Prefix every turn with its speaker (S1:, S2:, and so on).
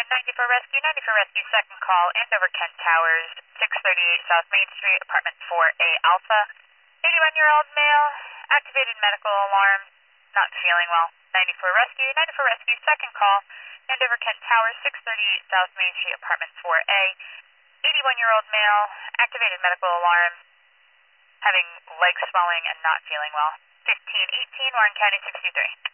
S1: 94 Rescue, 94 Rescue, second call, Andover Kent Towers, 638 South Main Street, apartment 4A Alpha. 81-year-old male, activated medical alarm, not feeling well. 94 Rescue, second call, Andover Kent Towers, 638 South Main Street, apartment 4A. 81-year-old male, activated medical alarm, having leg swelling and not feeling well. 1518 Warren County 63.